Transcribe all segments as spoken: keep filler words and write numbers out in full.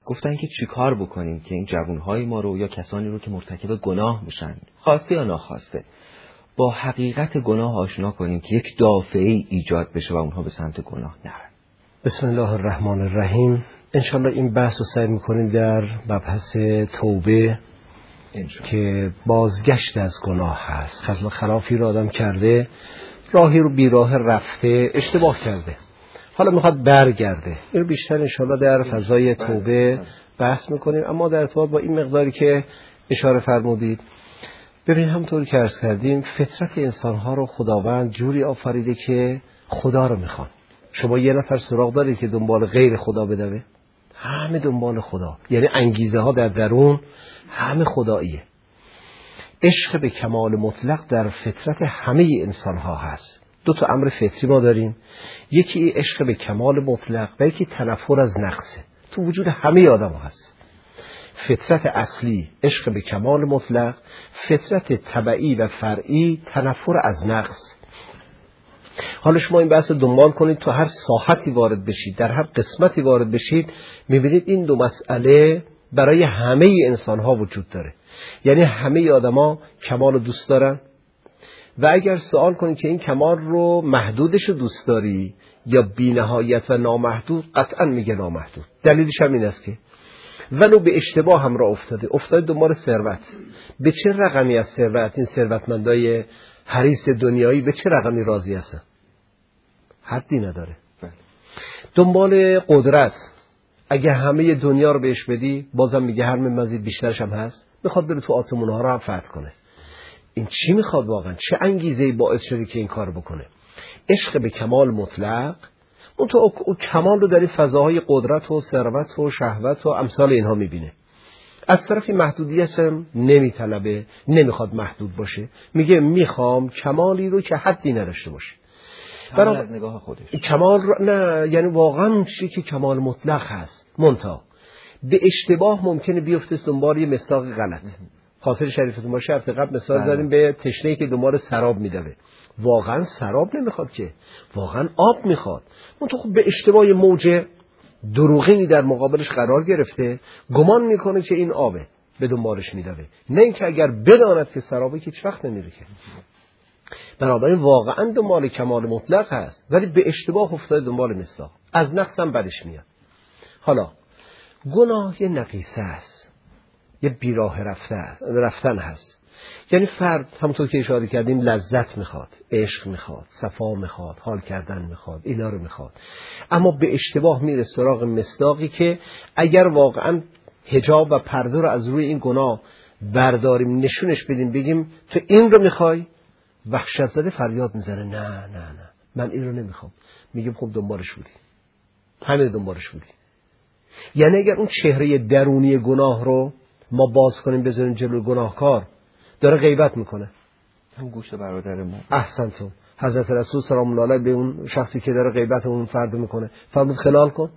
گفتن که چیکار بکنیم که این جوانهای ما رو یا کسانی رو که مرتکب گناه میشن، خواسته یا ناخواسته، با حقیقت گناه آشنا کنیم که یک دافعه ایجاد بشه و اونها به سمت گناه نرن. بسم الله الرحمن الرحیم. انشالله این بحث رو سعی میکنیم در مبحث توبه که بازگشت از گناه هست. خلاف خلافی رو آدم کرده، راهی رو بیراه رفته، اشتباه کرده، حالا میخواد برگرده. این رو بیشتر انشالله در فضای توبه بحث میکنیم. اما در ارتباط با این مقداری که اشاره فرمودید، ببینید همونطوری که عرض کردیم فطرت انسانها رو خداوند جوری آفریده که خدا رو میخوان. شما یه نفر سراغ دارید که دنبال غیر خدا بدوه؟ همه دنبال خدا، یعنی انگیزه ها در درون همه خداییه. عشق به کمال مطلق در فطرت همه انسان ها هست. دو تا امر فطری ما داریم، یکی عشق به کمال مطلق و یکی تنفر از نقصه. تو وجود همه آدم ها هست. فطرت اصلی عشق به کمال مطلق، فطرت تبعی و فرعی تنفر از نقص. حالا شما این بحث دنبال کنید، تو هر ساحتی وارد بشید، در هر قسمتی وارد بشید، میبینید این دو مسئله برای همه انسان ها وجود داره. یعنی همه آدما کمال رو دوست دارن و اگر سوال کنید که این کمال رو محدودش رو دوست داری یا بی نهایت و نامحدود، قطعا میگه نامحدود. دلیلش هم این است که ولو به اشتباه هم را افتاده افتاده دنبال ثروت. به چه رقمی از ثروت این ثروتمندای حریص دنیایی به چه رقمی راضی هستن؟ حدی نداره. دنبال قدرت، اگه همه دنیا رو بهش بدی بازم میگه هر مزید بیشترش هم هست، میخواد بره تو آسمون ها رو هم فتح کنه. این چی میخواد واقعا؟ چه انگیزه‌ای باعث شده که این کار بکنه؟ عشق به کمال مطلق، اون تو او کمال رو در این فضاهای قدرت و ثروت و شهوت و امثال اینها میبینه. از طرفی محدودیت هم نمیطلبه، نمیخواد محدود باشه، میگه میخوام کمالی رو که حدی نداشته باشه. برای از نگاه خودش کمال رو نه، یعنی واقعا چیزی که کمال مطلق هست، منتها به اشتباه ممکنه بیفته دنبال یه مصداق غلط. خاطر شریفتون باشه هفته قبل مثال زدیم به تشنه‌ای که دنبال سراب میدوه. واقعا سراب نمیخواد که، واقعا آب میخواد. اون تو خب به اشتباه موج دروغینی در مقابلش قرار گرفته، گمان میکنه که این آبه، به دنبالش میدوه. نه اینکه اگر بداند که سرابه که هیچ وقت نمیره که. بنابراین واقعا دنبال کمال مطلق هست ولی به اشتباه افتاده دنبال مصداق. از نقص هم بدش میاد. حالا گناه یه نقیصه است، یه بیراه رفتن رفتن هست. یعنی فرد همونطور که اشاره کردیم لذت میخواد، عشق میخواد، صفا میخواد، حال کردن میخواد، اینا رو میخواد، اما به اشتباه میره سراغ مصداقی که اگر واقعا حجاب و پرده رو از روی این گناه برداریم، نشونش بدیم، بگیم تو این رو میخوای، وحشت زده فریاد میزنه نه نه نه من این رو نمیخوام. میگیم خب دنبالش بودی، همه دنبالش بودی. یعنی اگر اون چهره درونی گناه رو ما باز کنیم بذاریم جلوی گناهکار، داره غیبت میکنه. هم گوشت برادر ما. احسنتون. حضرت رسول سلام الله علیه به اون شخصی که داره غیبت اون فرد میکنه فرمود خلال کن.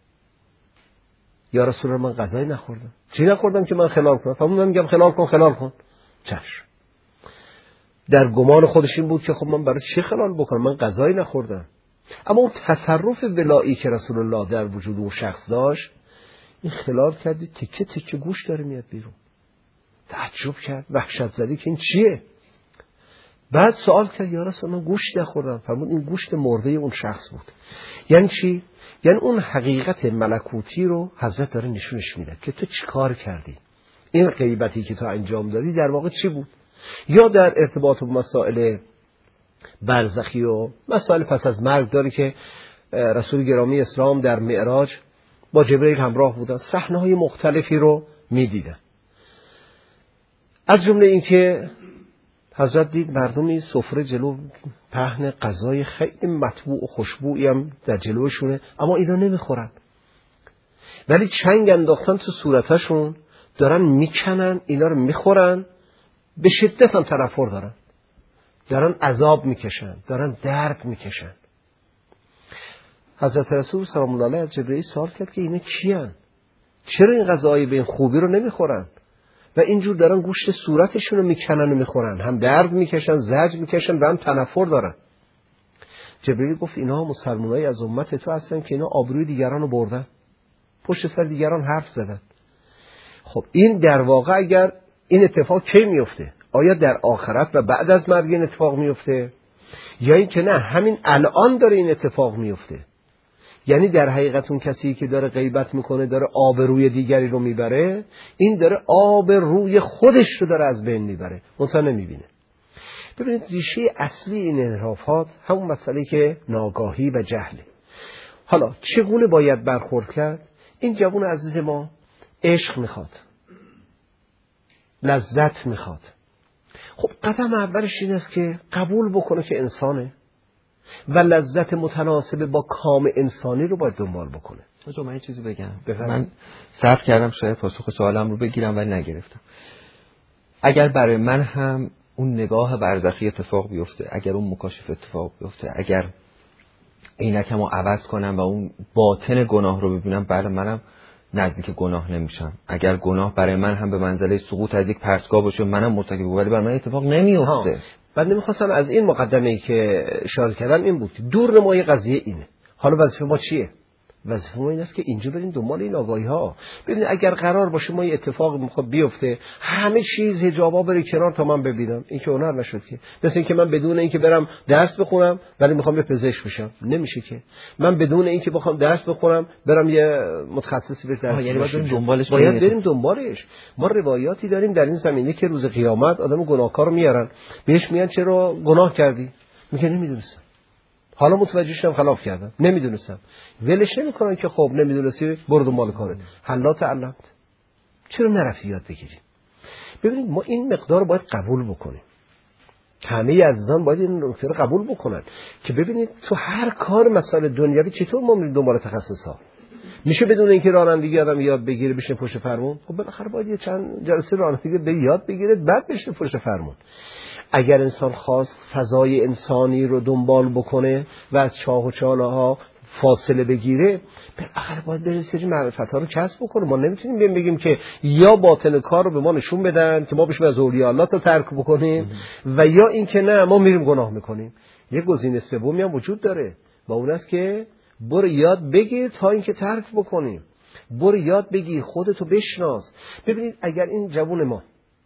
یا رسول الله من غذایی نخوردم. چی نخوردم که من خلال کنم؟ فرمود من میگم خلال کن خلال کن. چشم. در گمان خودش این بود که خب من برای چی خلال بکنم؟ من غذایی نخوردم. اما اون تصرف ولایی که رسول الله در وجود اون شخص داشت، این خلال کردی تکه تکه گوش داره میاد بیرون. تعجب کرد، وحشت زدی که این چیه؟ بعد سوال کرد یا رسول الله گوشت نخوردم. فرمود این گوشت مرده اون شخص بود. یعنی چی؟ یعنی اون حقیقت ملکوتی رو حضرت داره نشونش میده که تو چی کار کردی، این غیبتی که تو انجام دادی در واقع چی بود. یا در ارتباط با مسائل برزخی و مسائل پس از مرگ داره که رسول گرامی اسلام در معراج با جبرئیل همراه بودن، صحنه‌های مختلفی رو میدیدن. از جمله این که حضرت دید مردمی سفره جلو پهن غذای خیلی مطبوع و خوشبوئی هم در جلوشونه، اما اینا نمیخورن، ولی چنگ انداختن تو صورتشون، دارن میکنن اینا رو میخورن، به شدت هم تنفر دارن، دارن عذاب میکشن، دارن درد میکشن. حضرت رسول سلام الله علیه از جبرئیل سوال کرد که اینا کیان؟ چرا این غذایی به این خوبی رو نمیخورن و اینجور دارن گوشت صورتشون رو میکنن و میخورن، هم درد میکشن، زجر میکشن و هم تنفر دارن. جبرئیل گفت اینا مسلمانای از امت تو هستن که اینا آبروی دیگران رو بردن. پشت سر دیگران حرف زدن. خب این در واقع اگر این اتفاق کی میفته؟ آیا در آخرت و بعد از مرگ این اتفاق میفته؟ یا این که نه همین الان داره این اتفاق میفته؟ یعنی در حقیقت اون کسی که داره غیبت میکنه داره آبروی دیگری رو میبره، این داره آبروی خودش رو داره از بین میبره، منتها نمیبینه. ببینید ریشه اصلی این انحرافات همون مسئله که ناگاهی و جهله. حالا چگونه باید برخورد کرد؟ این جوان عزیز ما عشق میخواد، لذت میخواد. خب قدم اولش این است که قبول بکنه که انسانه و لذت متناسب با کام انسانی رو باید دنبال بکنه. آجا من یه چیزی بگم. بفرمایید. من صبر کردم شاید پاسخ سوالم رو بگیرم ولی نگرفتم. اگر برای من هم اون نگاه برزخی اتفاق بیفته، اگر اون مکاشف اتفاق بیفته، اگر عینکم رو عوض کنم و اون باطن گناه رو ببینم، بله منم نزدیک گناه نمیشم. اگر گناه برای من هم به منزله سقوط از یک پرتگاه باشه، منم مرتکب، ولی برای من اتفاق نمیفته. من نمیخواستم از این مقدمه‌ای که اشاره کردم این بود که دور نمای قضیه اینه. حالا وظیفه ما چیه؟ وظیفه ما این است که اینجا بریم دنبال این آگاهی ها. ببینید اگر قرار باشه ما یه اتفاق میخواد بیفته، همه چیز حجابا بره کنار تا من ببینم، این که هنر نشد که. مثل اینکه من بدون اینکه برم درس بخونم ولی میخوام یه پزشک بشم، نمیشه که. من بدون اینکه بخوام درس بخونم برم یه متخصصی بشم، یعنی باید بریم دنبالش. باید بریم دنبالش. ما روایاتی داریم در این زمینه که روز قیامت آدم گناهکار رو میارن، بهش میگن چرا گناه کردی؟ میگه نمیدونستم. حالا متوجه شدم خلاف کردم، نمیدونستم. ولش نمیکنن که خب نمیدونستی برو دنبال کارت. حلات علمت. چرا نرفتی یاد بگیری؟ ببینید ما این مقدار رو باید قبول بکنیم. همه عزیزان باید این نکته رو قبول بکنن که ببینید تو هر کار مسائل دنیوی چطور ما میریم دنبال تخصص‌ها. میشه بدون اینکه رانندگی آدم یاد بگیره بشینه پشت فرمون؟ خب بالاخره باید یه چند جلسه رانندگی به یاد بگیره بعد بشینه پشت فرمون. اگر انسان خواست فضای انسانی رو دنبال بکنه و از چاه و چاله ها فاصله بگیره، بالاخره باید بره سری معرفت ها رو کسب بکنه. ما نمیتونیم بیم بگیم که یا باطن کار رو به ما نشون بدن که ما بشیم از اولیاء الله تا ترک بکنیم و یا این که نه ما میریم گناه میکنیم. یه گزینه سومی هم وجود داره و اون است که برو یاد بگیر تا اینکه ترک بکنیم. برو یاد بگیر، خودتو بشناس. ببینید اگر این جوون ما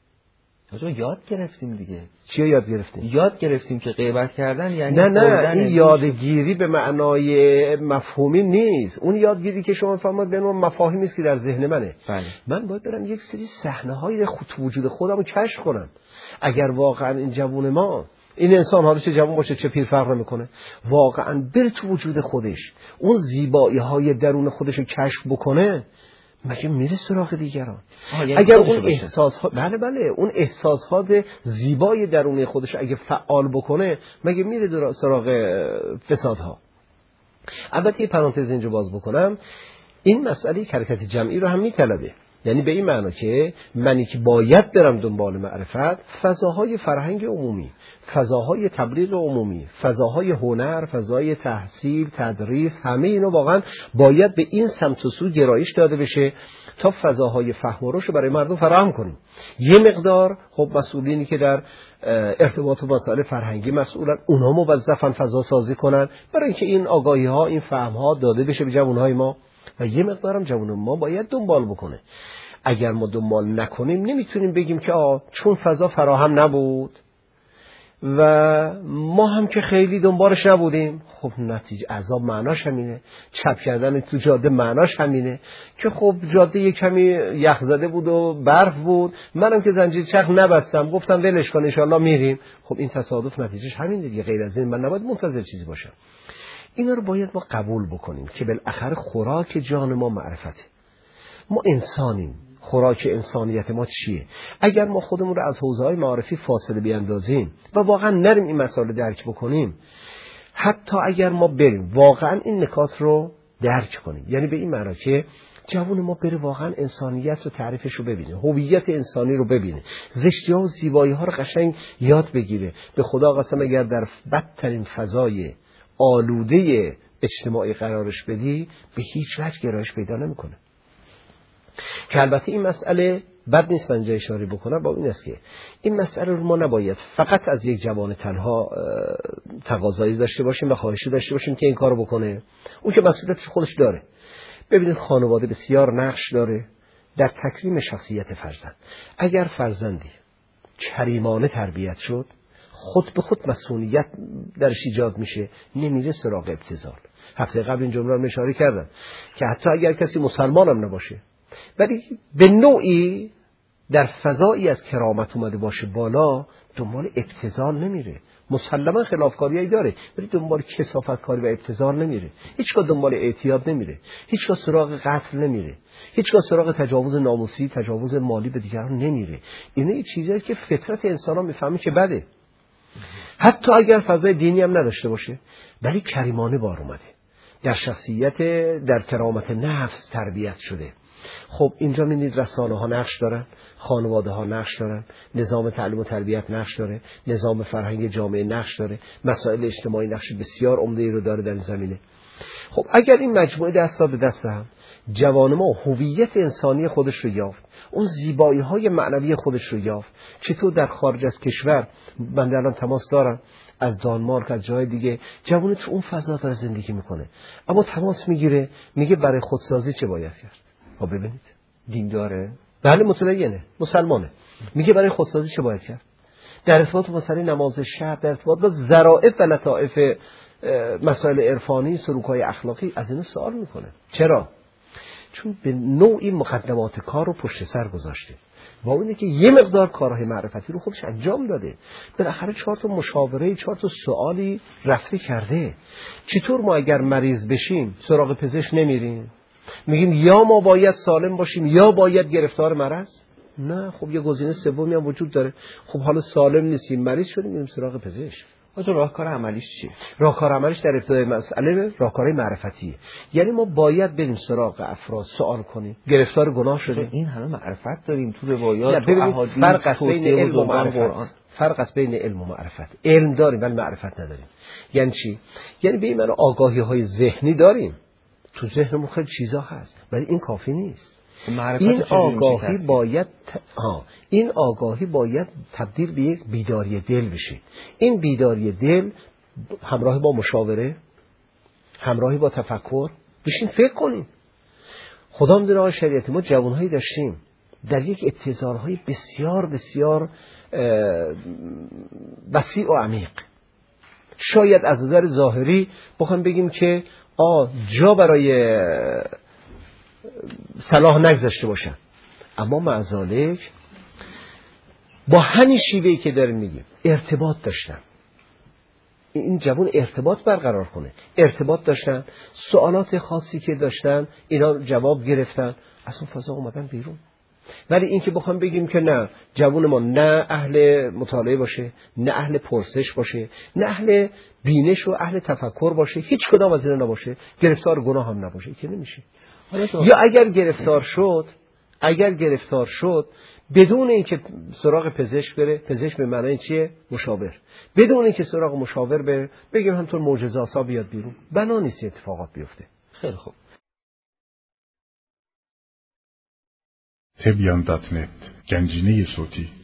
آجا یاد گرفتیم دیگه. چیه یاد گرفتیم؟ یاد گرفتیم که غیبت کردن یعنی نه نه این یادگیری به معنای مفهومی نیست. اون یادگیری که شما فهمید به اون مفاهیمی است که در ذهن منه. بله. من باید برم یک سری صحنه‌های خود وجود خودم رو کشف کنم. اگر واقعا این جوون ما، این انسان حالا چه جوان باشه چه پیر فرق نمیکنه، واقعا بره تو وجود خودش اون زیبایی‌های درون خودش رو کشف بکنه، مگه میره سراغ دیگران؟ اگر اون احساس ها بله بله اون احساسات زیبای درونی خودش اگه فعال بکنه، مگه میره سراغ فسادها؟ البته یه پرانتز اینجا باز بکنم، این مسئله حرکت جمعی رو هم میطلبه. یعنی به این معنی که منی که باید برم دنبال معرفت، فضاهای فرهنگ عمومی، فضاهای تبلیغ عمومی، فضاهای هنر، فضای تحصیل، تدریس، همه اینو واقعا باید به این سمت و سو گرایش داده بشه تا فضاهای فهم و رشد برای مردم فراهم کنیم. یه مقدار خب مسئولینی که در ارتباط با مسائل فرهنگی مسئولن، اونها موظفن فضا سازی کنن برای اینکه این آگاهی ها، این فهم ها داده بشه به جوانهای ما و یه مقدارم جوان ما باید دنبال بکنه. اگر ما دنبال نکنیم نمیتونیم بگیم که آه چون فضا فراهم نبود و ما هم که خیلی دنبالش نبودیم. خب نتیجه عذاب معناش همینه، چپ کردن تو جاده معناش همینه که خب جاده یه کمی یخ زده بود و برف بود، منم که زنجیر چرخ نبستم گفتم ولش کن ان شاء الله میریم. خب این تصادف نتیجهش همین دیگه، غیر از این من نباید منتظر چیزی باشم. اینا رو باید ما قبول بکنیم که بالاخره خوراک جان ما معرفته. ما انسانیم، خوراک انسانیت ما چیه؟ اگر ما خودمون رو از حوزه‌های معارفی فاصله بیاندازیم و واقعا نریم این مسائل درک بکنیم، حتی اگر ما بریم واقعا این نکات رو درک کنیم، یعنی به این معنی که جوان ما بره واقعا انسانیت رو تعریفش رو ببینه، هویت انسانی رو ببینه، زشتی‌ها و زیبایی‌ها رو قشنگ یاد بگیره. به خدا قسم اگر در بدترین فضای آلوده اجتماعی قرارش بدی به هیچ وجه گرایش پیدا نمیکنه. که البته این مسئله بد نیست من اینجا اشاره بکنم با این است که این مسئله رو ما نباید فقط از یک جوان تنها تقاضایی داشته باشیم و خواهشی داشته باشیم که این کارو بکنه، اون که مسئولیتش خودش داره. ببینید خانواده بسیار نقش داره در تکریم شخصیت فرزند. اگر فرزندی کریمانه تربیت شد، خود به خود مسئولیت درش ایجاد میشه، نمیره سراغ ابتذال. هفته قبل این جمله رو اشاره کردم که حتی اگر کسی مسلمان هم نباشه ولی به نوعی در فضایی از کرامت اومده باشه بالا، دنبال ابتذال نمیره. مسلما خلافکاریایی داره ولی دنبال کثافتکاری و ابتذال نمیره. هیچگاه دنبال اعتیاد نمیره، هیچگاه سراغ قتل نمیره، هیچگاه سراغ تجاوز ناموسی، تجاوز مالی به دیگران نمیره. اینه یه چیزایی که فطرت انسان ها میفهمه که بده. حتی اگر فضای دینی هم نداشته باشه ولی کریمانه بار اومده، در شخصیت، در کرامت نفس تربیت شده. خب اینجا می‌بینید رسانه ها نقش دارن، خانواده ها نقش دارن، نظام تعلیم و تربیت نقش داره، نظام فرهنگ جامعه نقش داره، مسائل اجتماعی نقش بسیار عمده‌ای رو داره در این زمینه. خب اگر این مجموعه دستا به دست هم، جوان ما هویت انسانی خودش رو یافت، اون زیبایی‌های معنوی خودش رو یافت، چطور در خارج از کشور، من الان تماس دارم از دانمارک، از جای دیگه، جوان تو اون فضا داره زندگی میکنه، اما تماس میگیره میگه برای خودسازی چه باید کرد. خب ببینید دین داره؟ بله متدینه، مسلمانه، میگه برای خودسازی چه باید کرد. در ارتباط با مسئله نماز شب، در ارتباط با ظرافت و لطائف مسائل عرفانی، سلوک‌های اخلاقی، از اینا سوال میکنه. چرا؟ چون به نوعی مقدمات کار رو پشت سر گذاشته، با اینه که یه مقدار کارهای معرفتی رو خودش انجام داده، بالاخره چهار تا مشاوره، چهار تا سوالی رفته کرده. چطور ما اگر مریض بشیم سراغ پزشک نمیریم؟ میگیم یا ما باید سالم باشیم یا باید گرفتار مرض؟ نه، خب یه گزینه سومی هم وجود داره. خب حالا سالم نیستیم، مریض شدیم، میریم سراغ پزشک. حالا راهکار عملیش چیه؟ راهکار عملیش در ابتدای مسئله راهکارهای معرفتیه. یعنی ما باید بریم سراغ افراد، سوال کنیم، گرفتار گناه شدیم. این همه معرفت داریم تو روایات، تو احادیث، فرق است بین علم و معرفت. فرق است بین علم و معرفت. علم داریم ولی معرفت نداریم. یعنی چی؟ یعنی به این معنی آگاهی‌های ذهنی داریم، تو ذهنمون خیلی چیزا هست ولی این کافی نیست. این آگاهی باید ها این آگاهی باید تبدیل به یک بیداری دل بشه. این بیداری دل همراه با مشاوره، همراهی با تفکر، بشین فکر کنیم. خدا میدونه آقای شریعتی ما جوانهایی داشتیم در یک ابتذال‌های بسیار بسیار وسیع و عمیق. شاید از نظر ظاهری بخوام بگیم که آ جا برای صلاح نگذاشته باشن، اما معذالک با همین شیوهی که داریم میگیم ارتباط داشتن. این جوان ارتباط برقرار کنه، ارتباط داشتن، سوالات خاصی که داشتن اینا جواب گرفتن، از اون فضا اومدن بیرون. ولی این که بخوام بگیم که نه جوان ما نه اهل مطالعه باشه، نه اهل پرسش باشه، نه اهل بینش و اهل تفکر باشه، هیچ کدام از اینا نباشه، گرفتار گناه هم نباشه، که نمیشه. یا اگر گرفتار شد اگر گرفتار شد بدون اینکه سراغ پزشک بره، پزشک به معنی چیه؟ مشاور. بدون اینکه سراغ مشاور بره بگیم همطور معجزه‌آسا بیاد بیرون، بنا نیست اتفاقات بیفته. خیلی خوب. تبیان دات نت، گنجینه صوتی.